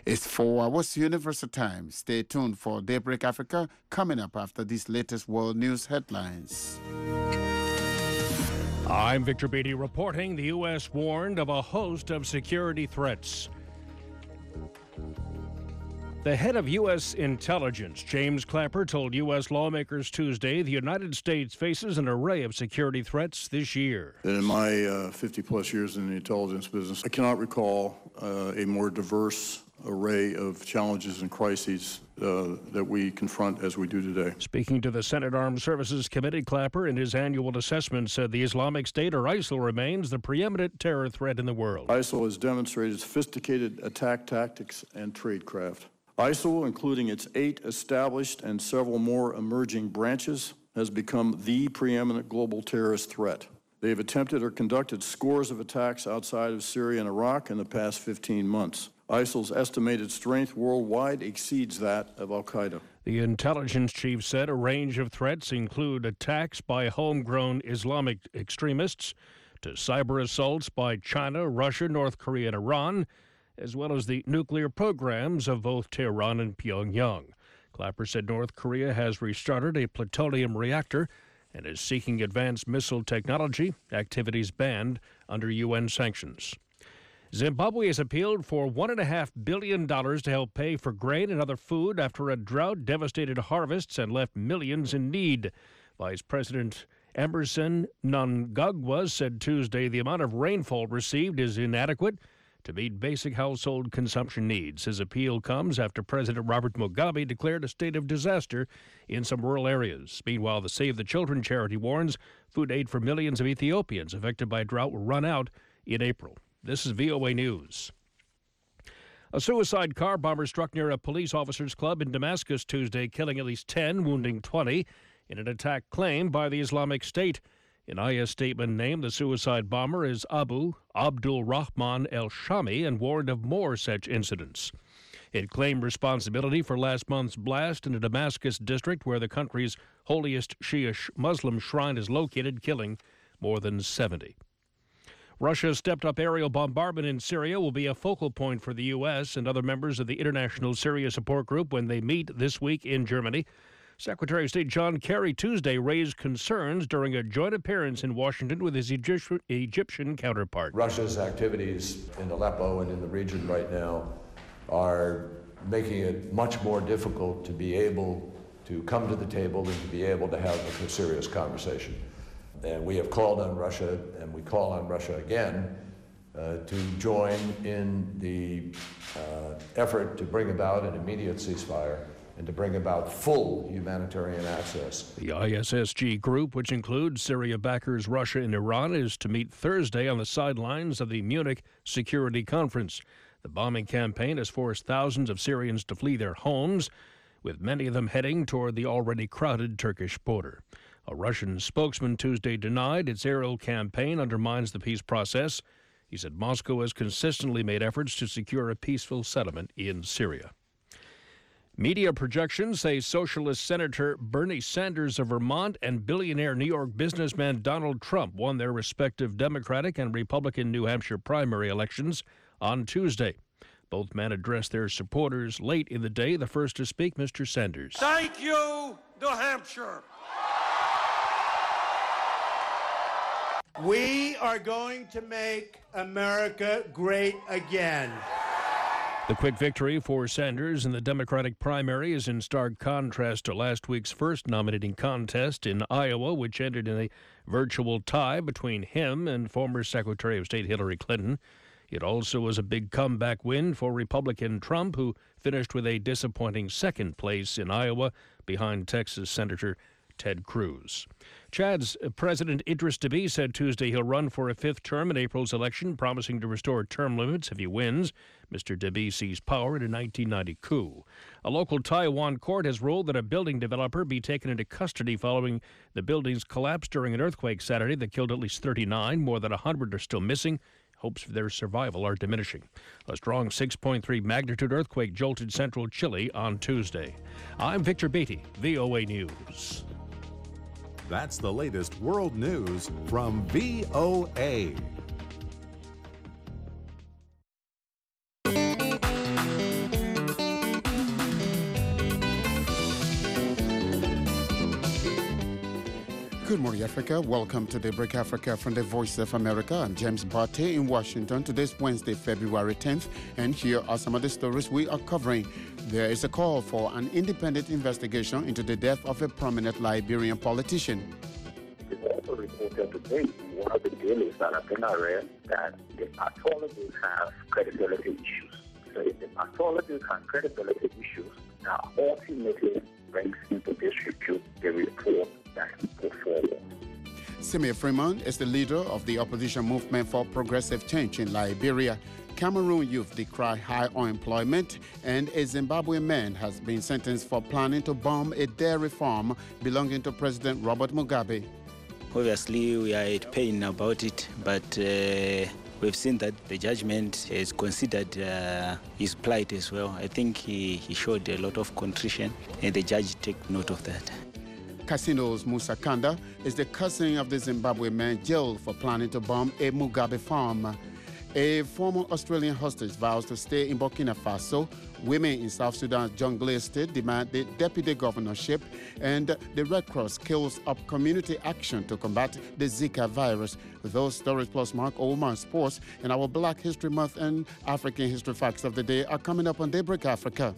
It's 4 hours Universal Time. Stay tuned for Daybreak Africa coming up after these latest world news headlines. I'm Victor Beatty reporting. The U.S. warned of a host of security threats. The head of U.S. intelligence, James Clapper, told U.S. lawmakers Tuesday the United States faces an array of security threats this year. In my 50-plus years in the intelligence business, I cannot recall a more diverse array of challenges and crises that we confront as we do today. Speaking to the Senate Armed Services Committee, Clapper, in his annual assessment, said the Islamic State, or ISIL, remains the preeminent terror threat in the world. ISIL has demonstrated sophisticated attack tactics and tradecraft. ISIL, including its 8 established and several more emerging branches, has become the preeminent global terrorist threat. They have attempted or conducted scores of attacks outside of Syria and Iraq in the past 15 months. ISIL's estimated strength worldwide exceeds that of al-Qaeda. The intelligence chief said a range of threats include attacks by homegrown Islamic extremists to cyber assaults by China, Russia, North Korea, and Iran, as well as the nuclear programs of both Tehran and Pyongyang. Clapper said North Korea has restarted a plutonium reactor and is seeking advanced missile technology, activities banned under UN sanctions. Zimbabwe has appealed for $1.5 billion to help pay for grain and other food after a drought devastated harvests and left millions in need. Vice President Emmerson Mnangagwa said Tuesday the amount of rainfall received is inadequate to meet basic household consumption needs. His appeal comes after President Robert Mugabe declared a state of disaster in some rural areas. Meanwhile, the Save the Children charity warns food aid for millions of Ethiopians affected by drought will run out in April. This is VOA News. A suicide car bomber struck near a police officers' club in Damascus Tuesday, killing at least 10, wounding 20, in an attack claimed by the Islamic State. An IS statement named the suicide bomber as Abu Abdul Rahman el-Shami and warned of more such incidents. It claimed responsibility for last month's blast in a Damascus district where the country's holiest Shia Muslim shrine is located, killing more than 70. Russia's stepped-up aerial bombardment in Syria will be a focal point for the U.S. and other members of the International Syria Support Group when they meet this week in Germany. Secretary of State John Kerry Tuesday raised concerns during a joint appearance in Washington with his Egyptian counterpart. Russia's activities in Aleppo and in the region right now are making it much more difficult to be able to come to the table and to be able to have a serious conversation. And we have called on Russia, and we call on Russia again, to join in the effort to bring about an immediate ceasefire and to bring about full humanitarian access. The ISSG group, which includes Syria backers Russia and Iran, is to meet Thursday on the sidelines of the Munich Security Conference. The bombing campaign has forced thousands of Syrians to flee their homes, with many of them heading toward the already crowded Turkish border. A Russian spokesman Tuesday denied its aerial campaign undermines the peace process. He said Moscow has consistently made efforts to secure a peaceful settlement in Syria. Media projections say Socialist Senator Bernie Sanders of Vermont and billionaire New York businessman Donald Trump won their respective Democratic and Republican New Hampshire primary elections on Tuesday. Both men addressed their supporters late in the day. The first to speak, Mr. Sanders. Thank you, New Hampshire. We are going to make America great again. The quick victory for Sanders in the Democratic primary is in stark contrast to last week's first nominating contest in Iowa, which ended in a virtual tie between him and former Secretary of State Hillary Clinton. It also was a big comeback win for Republican Trump, who finished with a disappointing second place in Iowa behind Texas Senator Ted Cruz. Chad's President Idris Deby said Tuesday he'll run for a fifth term in April's election, promising to restore term limits if he wins. Mr. Deby seized power in a 1990 coup. A local Taiwan court has ruled that a building developer be taken into custody following the building's collapse during an earthquake Saturday that killed at least 39. More than 100 are still missing. Hopes for their survival are diminishing. A strong 6.3 magnitude earthquake jolted central Chile on Tuesday. I'm Victor Beatty, VOA News. That's the latest world news from VOA. Good morning, Africa. Welcome to Daybreak Africa from the Voice of America. I'm James Barty in Washington. Today's Wednesday, February 10th, and here are some of the stories we are covering. There is a call for an independent investigation into the death of a prominent Liberian politician. It's also reported today in one of the dailies that have been read that the pathologists have credibility issues. So if the pathologists have credibility issues, that ultimately brings into disrepute the report that he put forward. Simeon Freeman is the leader of the opposition movement for progressive change in Liberia. Cameroon youth decry high unemployment, and a Zimbabwean man has been sentenced for planning to bomb a dairy farm belonging to President Robert Mugabe. Obviously, we are at pain about it, but we've seen that the judgment has considered his plight as well. I think he showed a lot of contrition, and the judge took note of that. Casino's Musa Kanda is the cousin of the Zimbabwean man jailed for planning to bomb a Mugabe farm. A former Australian hostage vows to stay in Burkina Faso. Women in South Sudan's Jonglei state demand the deputy governorship, and the Red Cross kills up community action to combat the Zika virus. Those stories plus Mark Oman Sports and our Black History Month and African History Facts of the Day are coming up on Daybreak Africa.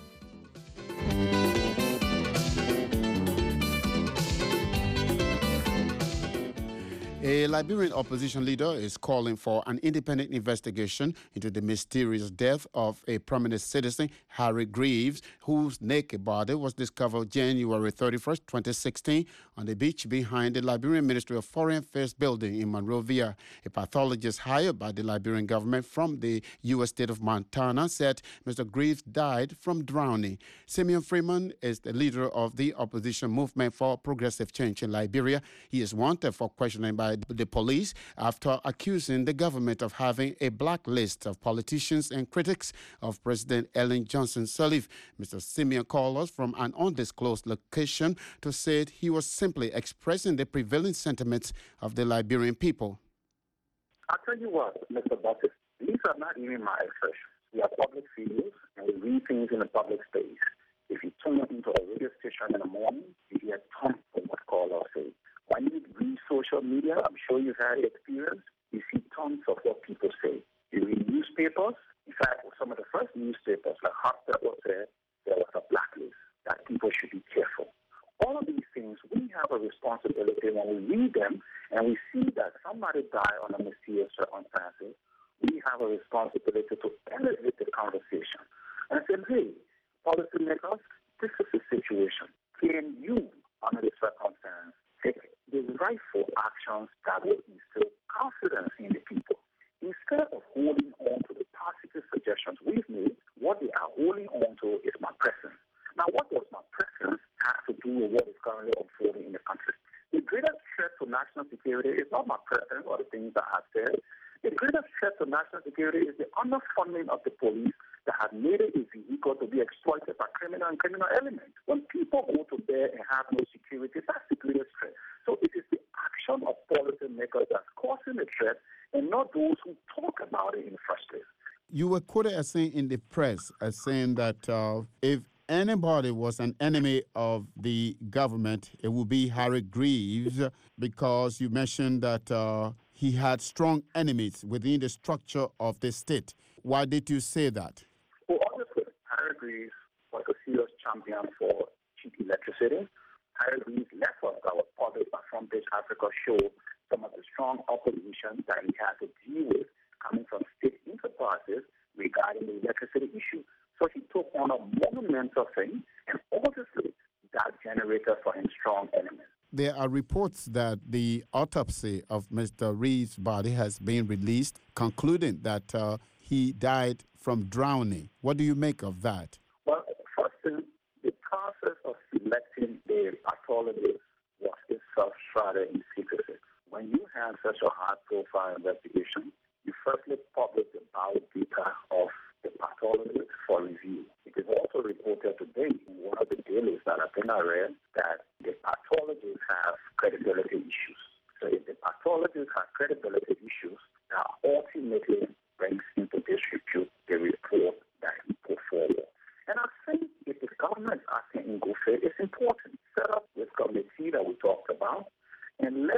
A Liberian opposition leader is calling for an independent investigation into the mysterious death of a prominent citizen, Harry Greaves, whose naked body was discovered January 31st, 2016, on the beach behind the Liberian Ministry of Foreign Affairs building in Monrovia. A pathologist hired by the Liberian government from the U.S. state of Montana said Mr. Greaves died from drowning. Simeon Freeman is the leader of the opposition movement for progressive change in Liberia. He is wanted for questioning by the police after accusing the government of having a blacklist of politicians and critics of President Ellen Johnson Sirleaf. Mr. Simeon called us from an undisclosed location to say he was simply expressing the prevailing sentiments of the Liberian people. I'll tell you what, Mr. Bucket, these are not even my expressions. We are public figures, and we read things in the public space. If you tune into a radio station in the morning, you hear tons of what callers say. When you read social media, I'm sure you've had experience, you see tons of what people say. You read newspapers. In fact, some of the first newspapers, like Hospital, said there was a blacklist, that people should be careful. All of these things, we have a responsibility when we read them and we see that somebody died on a mysterious circumstances. We have a responsibility to elevate the conversation and say, hey, policymakers, this is the situation. Can you, under this circumstance, take the rightful actions that will instill confidence in the people? Instead of holding on to the positive suggestions we've made, what they are holding on to is my presence. Now, what does my presence have to do with what is currently unfolding in the country? The greatest threat to national security is not my presence or the things that I've said. The greatest threat to national security is the underfunding of the police that have made it a vehicle to be exploited by criminal and criminal elements. When people go to bed and have no security, that's the greatest threat. So it is the action of policymakers that's causing the threat and not those who talk about it in the first place. You were quoted as saying in the press as saying that if anybody was an enemy of the government, it would be Harry Greaves, because you mentioned that he had strong enemies within the structure of the state. Why did you say that? Well, obviously, Harry Greaves was a serious champion for cheap electricity. Harry Greaves left us our public Front Page Africa show some of the strong opposition that he had to deal with coming from state enterprises regarding the electricity issue. So he took on a monumental thing, and obviously that generated for him strong enemies. There are reports that the autopsy of Mr. Reeves' body has been released, concluding that he died from drowning. What do you make of that? Well, first thing, the process of selecting the pathologist was itself shrouded in secrecy. When you have such a high-profile investigation, you firstly publish the biodata of the pathologist for review. It is also reported today in one of the dailies that have been read that the pathologists have credibility issues. So if the pathologists have credibility issues, that ultimately brings into disrepute the report that he put forward. And I think if the government is acting in good faith, it's important. Set up this committee that we talked about and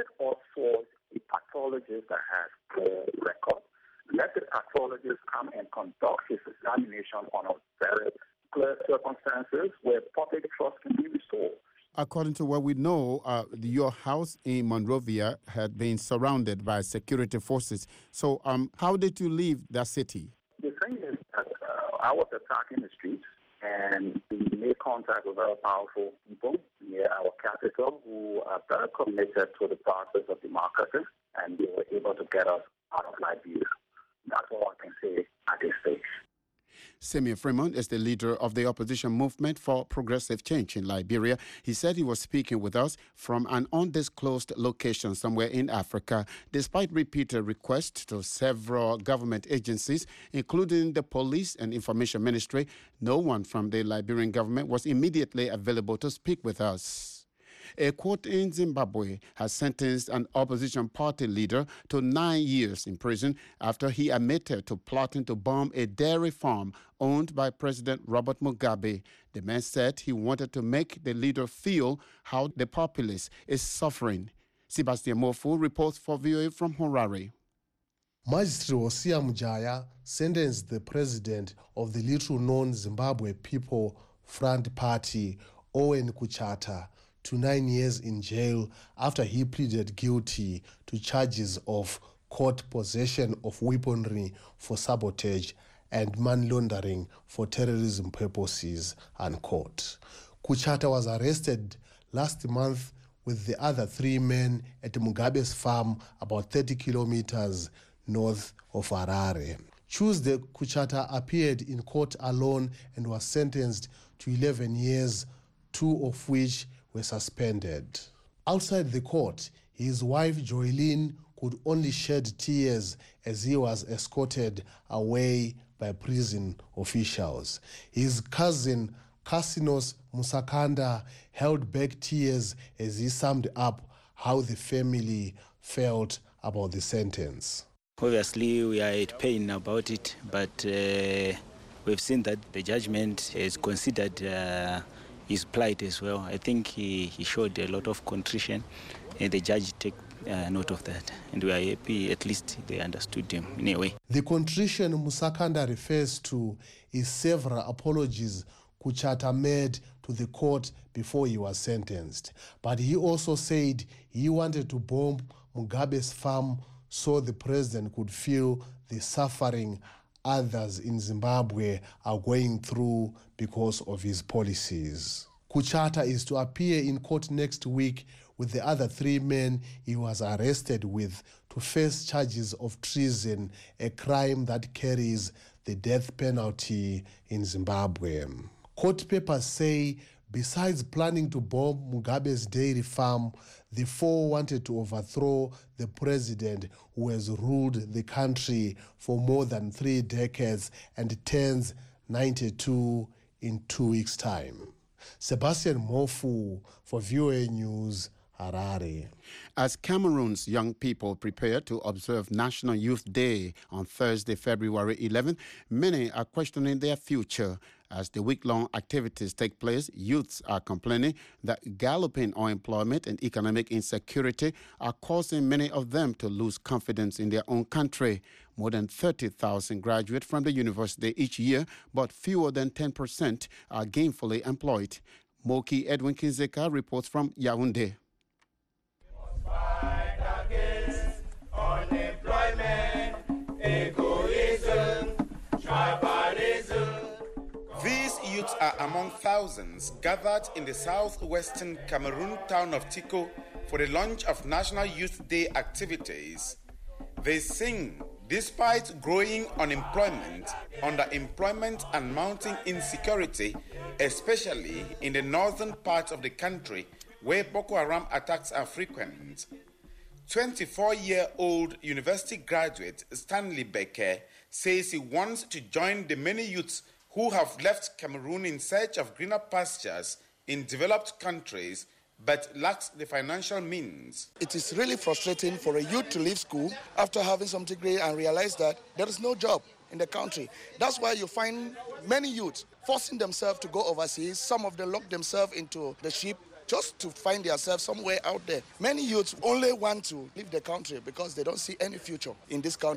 his examination on a very clear circumstances where public trust can be restored. According to what we know, your house in Monrovia had been surrounded by security forces. So how did you leave that city? The thing is that I was attacking the streets, and we made contact with very powerful people near our capital who are very committed to the process of democracy, and they were able to get us out of Liberia. That's all I can say at this stage. Simeon Fremont is the leader of the opposition movement for progressive change in Liberia. He said he was speaking with us from an undisclosed location somewhere in Africa. Despite repeated requests to several government agencies, including the police and information ministry, no one from the Liberian government was immediately available to speak with us. A court in Zimbabwe has sentenced an opposition party leader to 9 years in prison after he admitted to plotting to bomb a dairy farm owned by President Robert Mugabe. The man said he wanted to make the leader feel how the populace is suffering. Sebastian Mofu reports for VOA from Harare. Magistrate Hosea Mujaya sentenced the president of the little-known Zimbabwe People Front Party, Owen Kuchata, to 9 years in jail after he pleaded guilty to charges of court possession of weaponry for sabotage and money laundering for terrorism purposes, unquote. Kuchata was arrested last month with the other 3 men at Mugabe's farm about 30 kilometers north of Harare. Tuesday, Kuchata appeared in court alone and was sentenced to 11 years, 2 of which were suspended. Outside the court, his wife Joylene could only shed tears as he was escorted away by prison officials. His cousin Kasinos Musakanda held back tears as he summed up how the family felt about the sentence. Obviously, we are at pain about it, but we've seen that the judgment has considered his plight as well. I think he showed a lot of contrition, and the judge took note of that. And we are happy, at least they understood him in a way. The contrition Musakanda refers to is several apologies Kuchata made to the court before he was sentenced. But he also said he wanted to bomb Mugabe's farm so the president could feel the suffering others in Zimbabwe are going through because of his policies. Kuchata is to appear in court next week with the other 3 men he was arrested with to face charges of treason, a crime that carries the death penalty in Zimbabwe. Court papers say besides planning to bomb Mugabe's dairy farm, the 4 wanted to overthrow the president who has ruled the country for more than 3 decades and turns 92 in 2 weeks' time. Sebastian Mofu for VOA News, Harare. As Cameroon's young people prepare to observe National Youth Day on Thursday, February 11th, many are questioning their future. As the week-long activities take place, youths are complaining that galloping unemployment and economic insecurity are causing many of them to lose confidence in their own country. More than 30,000 graduate from the university each year, but fewer than 10% are gainfully employed. Moki Edwin Kinzeka reports from Yaoundé. These youths are among thousands gathered in the southwestern Cameroon town of Tiko for the launch of National Youth Day activities. They sing despite growing unemployment, underemployment and mounting insecurity, especially in the northern part of the country where Boko Haram attacks are frequent. 24-year-old university graduate Stanley Becker says he wants to join the many youths who have left Cameroon in search of greener pastures in developed countries but lacks the financial means. It is really frustrating for a youth to leave school after having some degree and realize that there is no job in the country. That's why you find many youths forcing themselves to go overseas. Some of them lock themselves into the ship just to find themselves somewhere out there. Many youths only want to leave the country because they don't see any future in this country.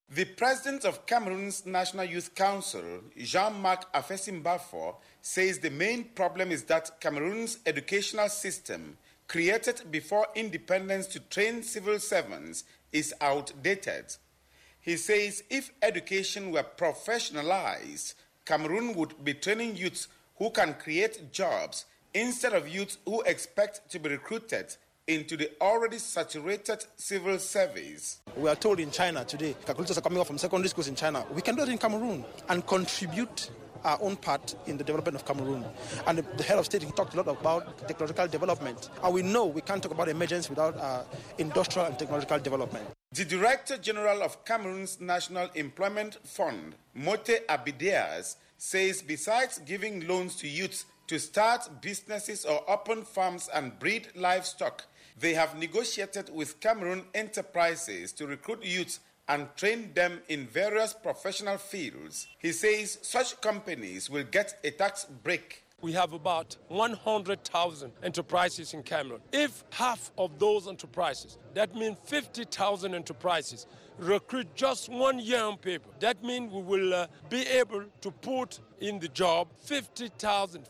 The president of Cameroon's National Youth Council, Jean-Marc Afesimbafor, says the main problem is that Cameroon's educational system, created before independence to train civil servants, is outdated. He says if education were professionalized, Cameroon would be training youths who can create jobs instead of youths who expect to be recruited into the already saturated civil service. We are told in China today, calculators are coming up from secondary schools in China. We can do it in Cameroon and contribute our own part in the development of Cameroon. And the head of state, he talked a lot about technological development. And we know we can't talk about emergence without industrial and technological development. The Director General of Cameroon's National Employment Fund, Mote Abideas, says besides giving loans to youths to start businesses or open farms and breed livestock, they have negotiated with Cameroon enterprises to recruit youths and train them in various professional fields. He says such companies will get a tax break. We have about 100,000 enterprises in Cameroon. If half of those enterprises, that means 50,000 enterprises, recruit just one young people, that means we will be able to put in the job 50,000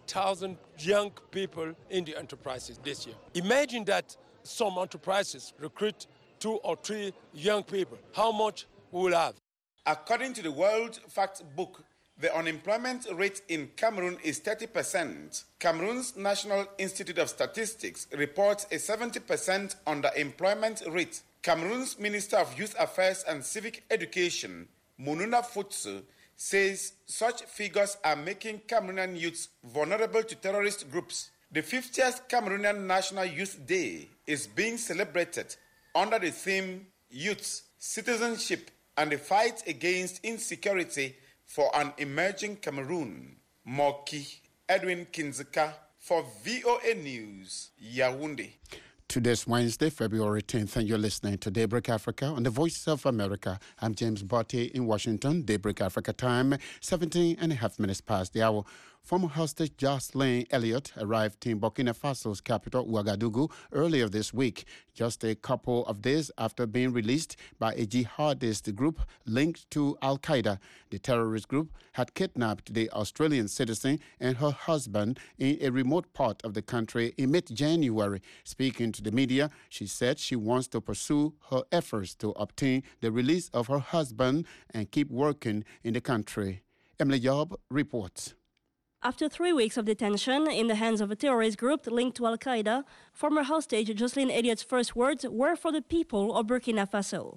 young people in the enterprises this year. Imagine that some enterprises recruit 2 or 3 young people. How much we will have? According to the World Fact Book, the unemployment rate in Cameroon is 30%. Cameroon's National Institute of Statistics reports a 70% underemployment rate. Cameroon's Minister of Youth Affairs and Civic Education, Mununa Futsu, says such figures are making Cameroonian youths vulnerable to terrorist groups. The 50th Cameroonian National Youth Day is being celebrated under the theme Youths, Citizenship, and the Fight Against Insecurity for an Emerging Cameroon. Moki Edwin Kinzika for VOA News, Yaoundé. Today's Wednesday, February 10th, and you're listening to Daybreak Africa on the Voice of America. I'm James Botte in Washington. Daybreak Africa time, 17 and a half minutes past the hour. Former hostage Jocelyn Elliott arrived in Burkina Faso's capital, Ouagadougou, earlier this week, just a couple of days after being released by a jihadist group linked to Al-Qaeda. The terrorist group had kidnapped the Australian citizen and her husband in a remote part of the country in mid-January. Speaking to the media, she said she wants to pursue her efforts to obtain the release of her husband and keep working in the country. Emily Yob reports. After 3 weeks of detention in the hands of a terrorist group linked to Al-Qaeda, former hostage Jocelyn Elliott's first words were for the people of Burkina Faso.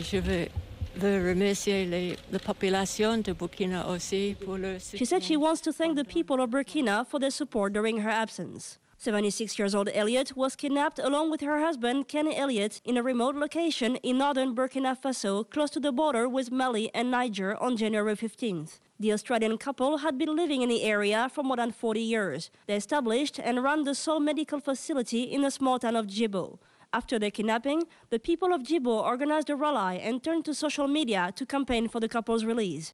She said she wants to thank the people of Burkina for their support during her absence. 76-year-old Elliott was kidnapped along with her husband, Ken Elliott, in a remote location in northern Burkina Faso, close to the border with Mali and Niger on January 15th. The Australian couple had been living in the area for more than 40 years. They established and ran the sole medical facility in the small town of Djibo. After their kidnapping, the people of Djibo organized a rally and turned to social media to campaign for the couple's release.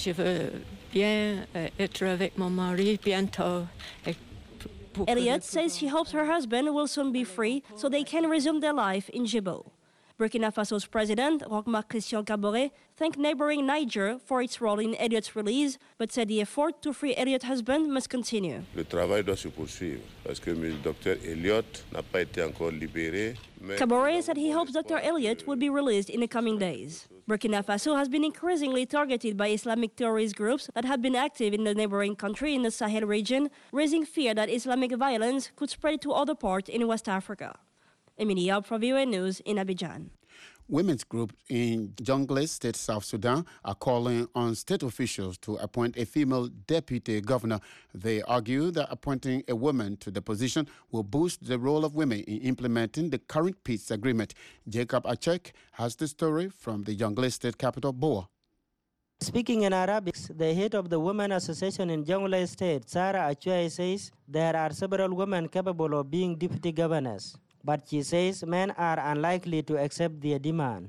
Elliott says she hopes her husband will soon be free so they can resume their life in Djibo. Burkina Faso's president, Roch-Marc Christian Kaboré, thanked neighboring Niger for its role in Elliott's release, but said the effort to free Elliott's husband must continue. Le travail doit se poursuivre parce que le docteur Elliott n'a pas été encore libéré. Kaboré said he hopes Dr. Elliott will be released in the coming days. Burkina Faso has been increasingly targeted by Islamic terrorist groups that have been active in the neighboring country in the Sahel region, raising fear that Islamic violence could spread to other parts in West Africa. Emily Yab for VOA News in Abidjan. Women's groups in Jonglei State, South Sudan, are calling on state officials to appoint a female deputy governor. They argue that appointing a woman to the position will boost the role of women in implementing the current peace agreement. Jacob Achek has the story from the Jonglei State capital, Boa. Speaking in Arabic, the head of the Women Association in Jonglei State, Sarah Achue, says there are several women capable of being deputy governors. But she says men are unlikely to accept their demand.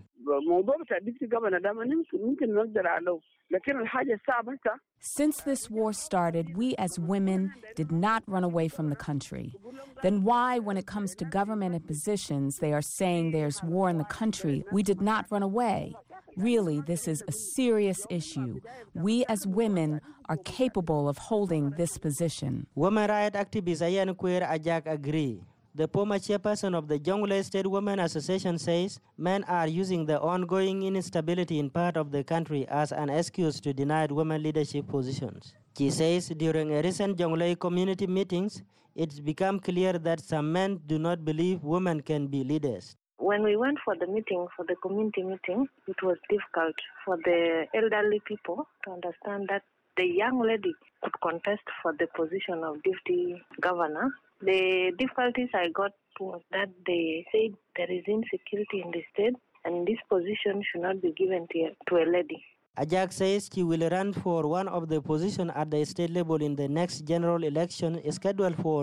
Since this war started, we as women did not run away from the country. Then why, when it comes to government and positions, they are saying there's war in the country, we did not run away? Really, this is a serious issue. We as women are capable of holding this position. Women rights activist Ayan Queer Ajak agree. The former chairperson of the Jonglei State Women Association says men are using the ongoing instability in part of the country as an excuse to deny women leadership positions. She says during a recent Jonglei community meetings, it's become clear that some men do not believe women can be leaders. When we went for the meeting, for the community meeting, it was difficult for the elderly people to understand that the young lady could contest for the position of deputy governor. The difficulties I got was that they said there is insecurity in the state and this position should not be given to a lady. Ajak says she will run for one of the positions at the state level in the next general election scheduled for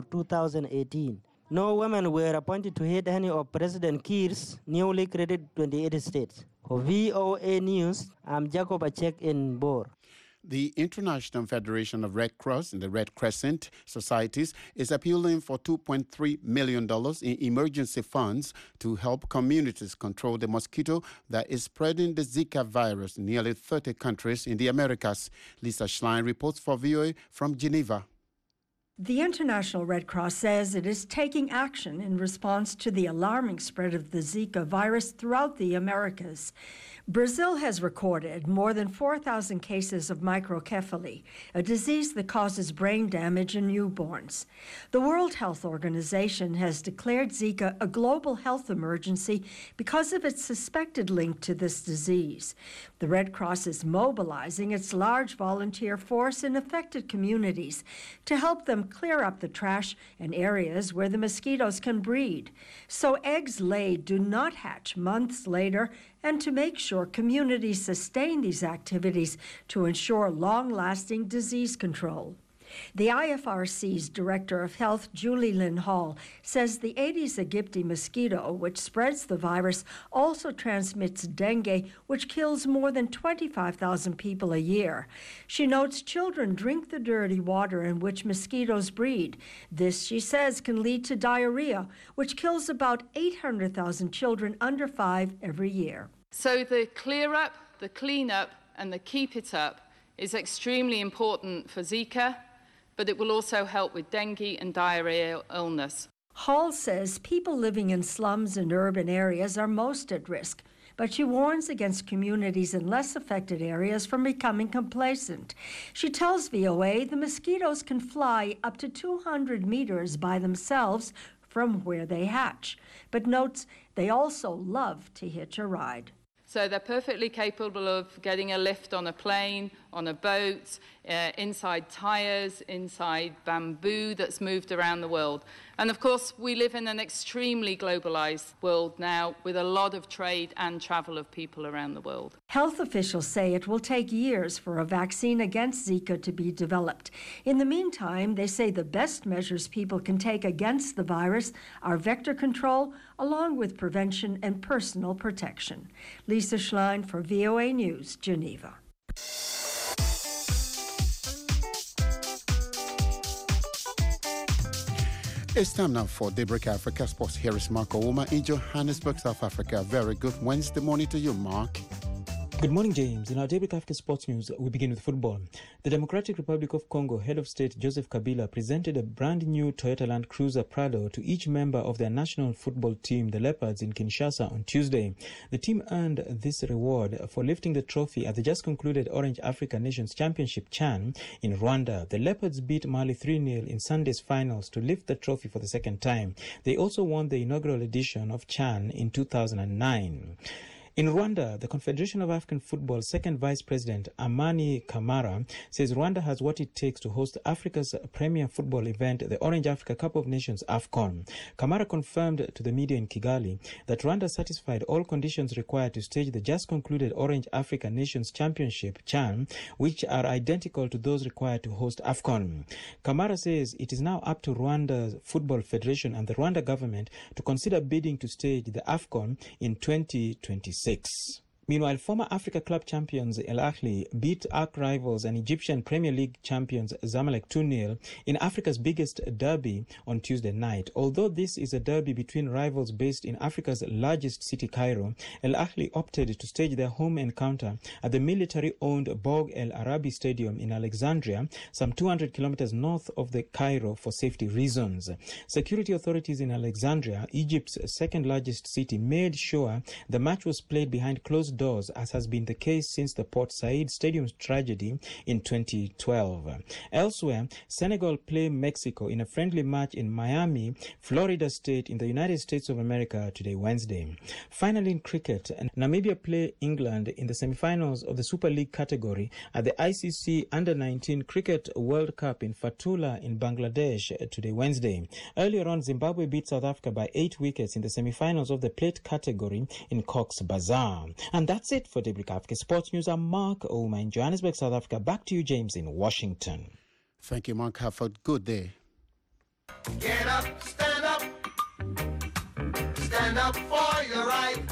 2018. No women were appointed to head any of President Kiir's newly created 28 states. For VOA News, I'm Jacob Achek in Bor. The International Federation of Red Cross and the Red Crescent Societies is appealing for $2.3 million in emergency funds to help communities control the mosquito that is spreading the Zika virus in nearly 30 countries in the Americas. Lisa Schlein reports for VOA from Geneva. The International Red Cross says it is taking action in response to the alarming spread of the Zika virus throughout the Americas. Brazil has recorded more than 4,000 cases of microcephaly, a disease that causes brain damage in newborns. The World Health Organization has declared Zika a global health emergency because of its suspected link to this disease. The Red Cross is mobilizing its large volunteer force in affected communities to help them clear up the trash and areas where the mosquitoes can breed, so eggs laid do not hatch months later, and to make sure communities sustain these activities to ensure long-lasting disease control. The IFRC's Director of Health, Julie Lynn Hall, says the Aedes aegypti mosquito, which spreads the virus, also transmits dengue, which kills more than 25,000 people a year. She notes children drink the dirty water in which mosquitoes breed. This, she says, can lead to diarrhea, which kills about 800,000 children under 5 every year. So the clear up, the clean up, and the keep it up is extremely important for Zika, but it will also help with dengue and diarrhea illness. Hall says people living in slums and urban areas are most at risk, but she warns against communities in less affected areas from becoming complacent. She tells VOA the mosquitoes can fly up to 200 meters by themselves from where they hatch, but notes they also love to hitch a ride. So they're perfectly capable of getting a lift on a plane, on a boat, inside tyres, inside bamboo that's moved around the world. And of course, we live in an extremely globalized world now with a lot of trade and travel of people around the world. Health officials say it will take years for a vaccine against Zika to be developed. In the meantime, they say the best measures people can take against the virus are vector control, along with prevention and personal protection. Lisa Schlein for VOA News, Geneva. It's time now for Daybreak Africa Sports. Here is Mark Ouma in Johannesburg, South Africa. Very good Wednesday morning to you, Mark. Good morning, James. In our Daybreak Africa Sports News, we begin with football. The Democratic Republic of Congo Head of State Joseph Kabila presented a brand new Toyota Land Cruiser Prado to each member of their national football team, the Leopards, in Kinshasa on Tuesday. The team earned this reward for lifting the trophy at the just concluded Orange Africa Nations Championship CHAN in Rwanda. The Leopards beat Mali 3-0 in Sunday's finals to lift the trophy for the second time. They also won the inaugural edition of CHAN in 2009. In Rwanda, the Confederation of African Football's second vice president, Amani Kamara, says Rwanda has what it takes to host Africa's premier football event, the Orange Africa Cup of Nations, AFCON. Kamara confirmed to the media in Kigali that Rwanda satisfied all conditions required to stage the just concluded Orange Africa Nations Championship, CHAN, which are identical to those required to host AFCON. Kamara says it is now up to Rwanda Football Federation and the Rwanda government to consider bidding to stage the AFCON in 2026. Meanwhile, former Africa Club champions El Ahly beat arch rivals and Egyptian Premier League champions Zamalek 2-0 in Africa's biggest derby on Tuesday night. Although this is a derby between rivals based in Africa's largest city, Cairo, El Ahly opted to stage their home encounter at the military-owned Borg El Arabi Stadium in Alexandria, some 200 kilometers north of the Cairo, for safety reasons. Security authorities in Alexandria, Egypt's second-largest city, made sure the match was played behind closed doors, as has been the case since the Port Said Stadium's tragedy in 2012. Elsewhere, Senegal play Mexico in a friendly match in Miami, Florida State in the United States of America today, Wednesday. Finally, in cricket, Namibia play England in the semi-finals of the Super League category at the ICC Under-19 Cricket World Cup in Fatula in Bangladesh today, Wednesday. Earlier on, Zimbabwe beat South Africa by 8 wickets in the semi-finals of the plate category in Cox's Bazar. And that's it for Daybreak Africa Sports News. I'm Mark Ouma in Johannesburg, South Africa. Back to you, James, in Washington. Thank you, Mark. Have a good day. Get up, stand up. Stand up for your right.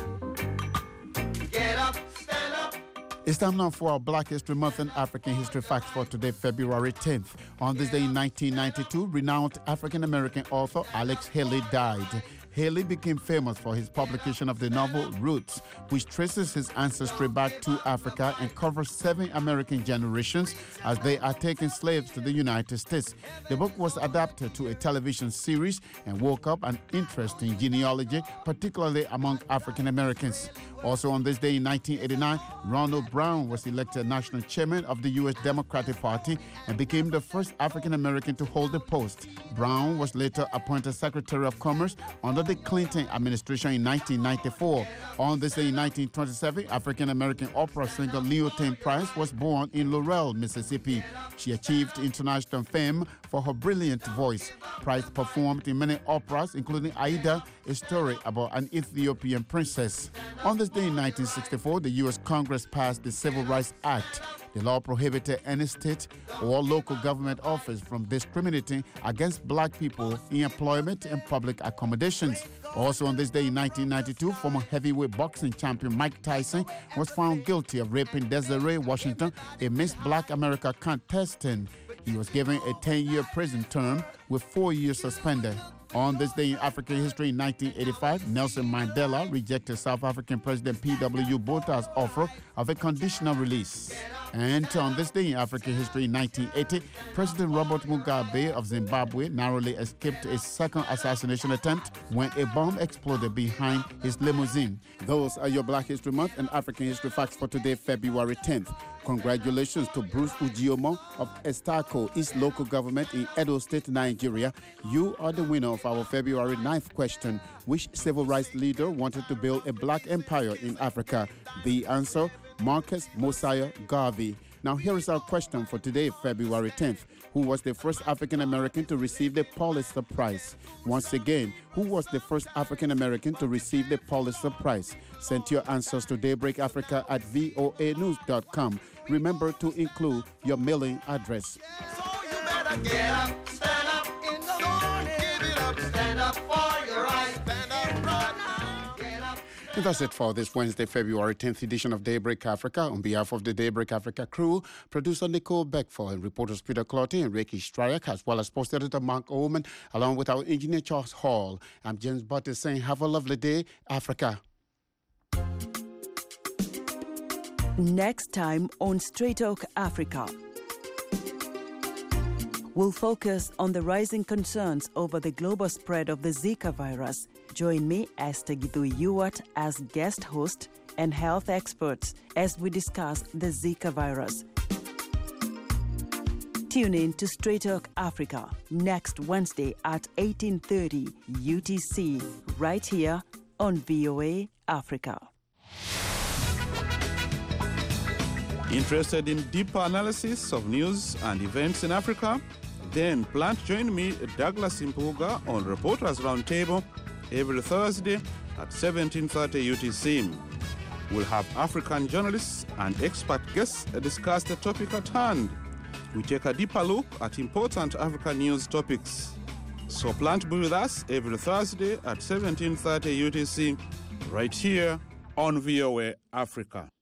Get up, stand up. It's time now for our Black History Month and African History Facts for today, February 10th. On this day in 1992, renowned African-American author Alex Haley died. Haley became famous for his publication of the novel Roots, which traces his ancestry back to Africa and covers 7 American generations as they are taking slaves to the United States. The book was adapted to a television series and woke up an interest in genealogy, particularly among African Americans. Also on this day in 1989, Ronald Brown was elected national chairman of the U.S. Democratic Party and became the first African American to hold the post. Brown was later appointed Secretary of Commerce under the Clinton administration in 1994. On this day in 1927, African American opera singer Leontine Price was born in Laurel, Mississippi. She achieved international fame for her brilliant voice. Price performed in many operas, including Aida, a story about an Ethiopian princess. On this day in 1964, the U.S. Congress passed the Civil Rights Act. The law prohibited any state or local government office from discriminating against black people in employment and public accommodations. Also on this day in 1992, former heavyweight boxing champion Mike Tyson was found guilty of raping Desiree Washington, a Miss Black America contestant. He was given a 10-year prison term with 4 years suspended. On this day in African history in 1985, Nelson Mandela rejected South African President P.W. Botha's offer of a conditional release. And on this day in African history in 1980, President Robert Mugabe of Zimbabwe narrowly escaped a second assassination attempt when a bomb exploded behind his limousine. Those are your Black History Month and African History Facts for today, February 10th. Congratulations to Bruce Ujiomo of Estako East Local Government in Edo State, Nigeria. You are the winner of our February 9th question. Which civil rights leader wanted to build a black empire in Africa? The answer, Marcus Mosiah Garvey. Now here is our question for today, February 10th. Who was the first African-American to receive the Pulitzer Prize? Once again, who was the first African-American to receive the Pulitzer Prize? Send your answers to daybreakafrica@voanews.com. Remember to include your mailing address. So you better get up, stand up in the morning. Give it up, stand up for your right. Stand up right now. Get up. And that's it for this Wednesday, February 10th edition of Daybreak Africa. On behalf of the Daybreak Africa crew, producer Nicole Beckford and reporters Peter Clotty and Ricky Stryak, as well as post editor Mark Oman, along with our engineer Charles Hall. I'm James Butter saying have a lovely day, Africa. Next time on Straight Talk Africa, we'll focus on the rising concerns over the global spread of the Zika virus. Join me, Esther Githui-Ewart, as guest host and health experts as we discuss the Zika virus. Tune in to Straight Talk Africa next Wednesday at 18:30 UTC, right here on VOA Africa. Interested in deeper analysis of news and events in Africa? Then plan to join me, Douglas Impuga, on Reporters Roundtable every Thursday at 17:30 UTC. We'll have African journalists and expert guests discuss the topic at hand. We take a deeper look at important African news topics. So plan to be with us every Thursday at 17:30 UTC, right here on VOA Africa.